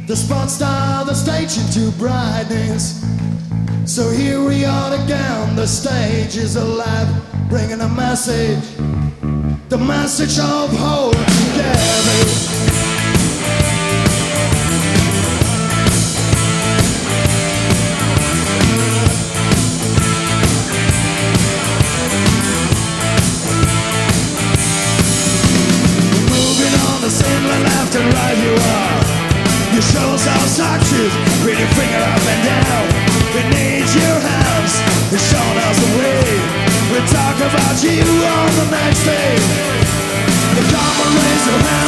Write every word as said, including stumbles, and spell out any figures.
The spot style the stage into brightness. So here we are again, the stage is alive, bringing a message, the message of hope together. Left and right you are. You show us our socks, with your finger up and down. We need your hands, you're showing us the way. We talk about you on the next day. The come and raise your hands.